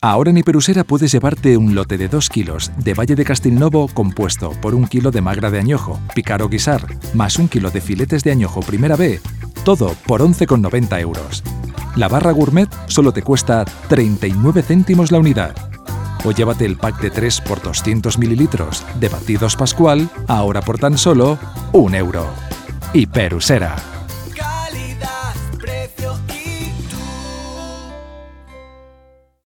Ahora en Hiperusera puedes llevarte un lote de 2 kilos de Valle de Castelnovo compuesto por 1 kilo de magra de añojo, picar o guisar, más 1 kilo de filetes de añojo primera B, todo por 11,90 euros. La barra gourmet solo te cuesta 39 céntimos la unidad. O llévate el pack de 3 por 200 mililitros de batidos Pascual, ahora por tan solo 1 euro. Hiperusera.